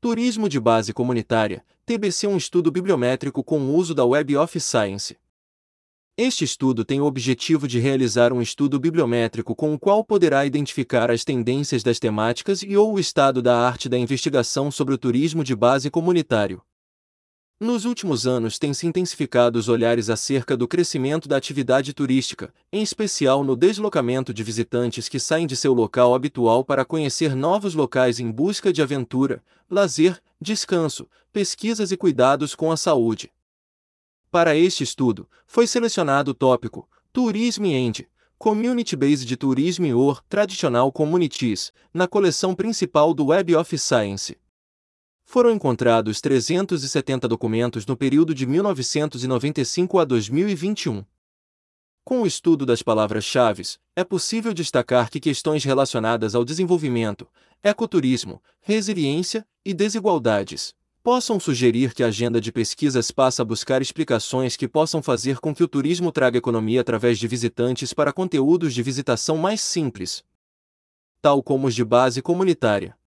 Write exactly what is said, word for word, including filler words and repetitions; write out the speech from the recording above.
Turismo de base comunitária, T B C, um estudo bibliométrico com o uso da Web of Science. Este estudo tem o objetivo de realizar um estudo bibliométrico com o qual poderá identificar as tendências das temáticas e ou o estado da arte da investigação sobre o turismo de base comunitário. Nos últimos anos têm-se intensificado os olhares acerca do crescimento da atividade turística, em especial no deslocamento de visitantes que saem de seu local habitual para conhecer novos locais em busca de aventura, lazer, descanso, pesquisas e cuidados com a saúde. Para este estudo, foi selecionado o tópico Tourism and Community-Based Tourism or Traditional Communities, na coleção principal do Web of Science. Foram encontrados trezentos e setenta documentos no período de mil novecentos e noventa e cinco a dois mil e vinte e um. Com o estudo das palavras-chave, é possível destacar que questões relacionadas ao desenvolvimento, ecoturismo, resiliência e desigualdades possam sugerir que a agenda de pesquisas passa a buscar explicações que possam fazer com que o turismo traga economia através de visitantes para conteúdos de visitação mais simples, tal como os de base comunitária.